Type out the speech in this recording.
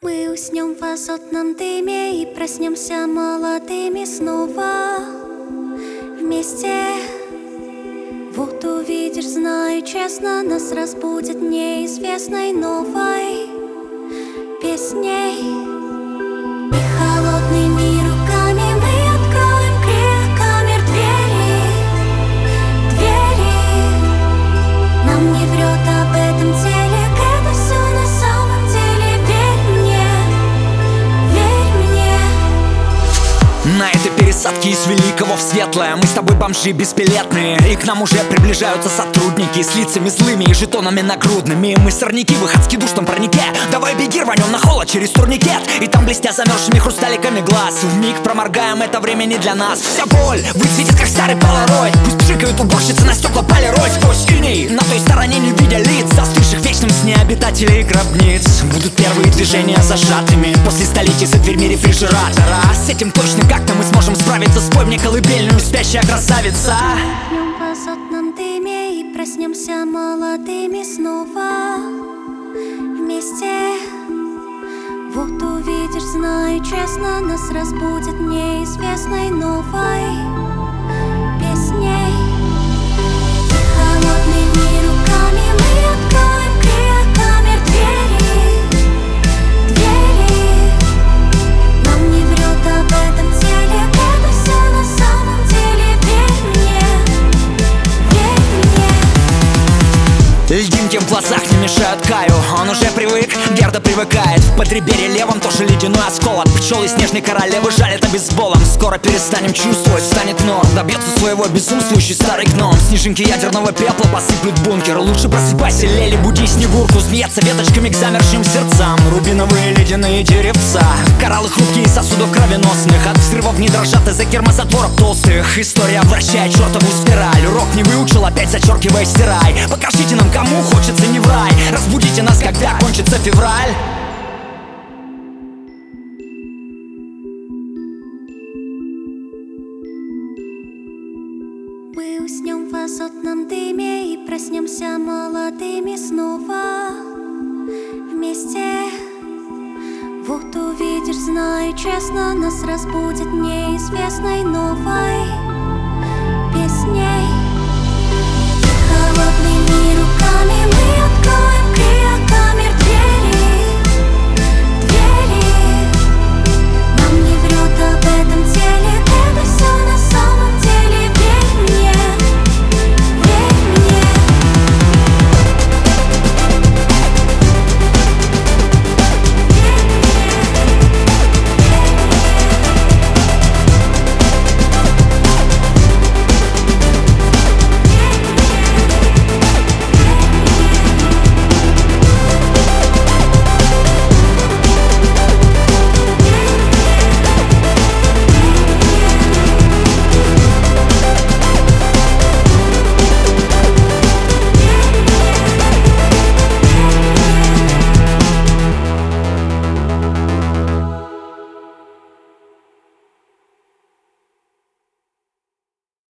Мы уснем в азотном дыме и проснемся молодыми снова вместе. Вот увидишь, знаю честно, нас разбудит неизвестной новой песней. И холодными руками мы откроем крик камер двери. Нам не врет об этом телек, это все на самом деле. Верь мне. На этой пересадке из великого в светлое мы с тобой бомжи бесбилетные, и к нам уже приближаются сотрудники с лицами злыми и жетонами нагрудными. Мы сорняки в их адски душном парнике. Давай беги, рванем на холод через турникет, и там блестя замерзшими хрусталиками глаз вмиг проморгаем, это время не для нас. Вся боль высветит, как старый полароид. Пусть пшикают уборщицы на стекла полироль. Сквозь иней на той стороне не видя лиц, застывших в вечном сне обитателей гробниц. Будут первые движения зажатыми после столетий за дверьми рефрижератора. С этим точно как-то мы сможем справиться. Спой мне колыбельную, спящая красавица. Днем в азотном дыме и проснемся молодыми снова вместе. Вот увидишь, знаю честно, нас разбудит неизвестной новой песней. И холодными руками мы откроем крик камер двери. Нам не врет об этом телек, это все на самом деле. Льдинки в глазах не мешают Каю, он уже привык, Герда привыкает. В подреберье левом тоже ледяной осколок. Пчелы снежной королевы жалят обезболом. Скоро перестанем чувствовать, станет норм. Добьется своего безумствующий старый гном. Снежинки ядерного пепла посыплют бункер. Лучше просыпайся, Лели, буди снегурку. Змеяться веточками к замерзшим сердцам. Рубиновые ледяные деревца, кораллы хрупкие сосудов кровеносных. От взрывов не дрожат из-за гермозатворов толстых. История вращает чертову спираль. Урок не выучил, опять зачеркивай, стирай. Покажите нам, кому хочется не в рай. Разбудите нас, когда кончится февраль. Мы уснем в азотном дыме и проснемся молодыми снова вместе. Вот увидишь, знаю честно, нас разбудит неизвестной новой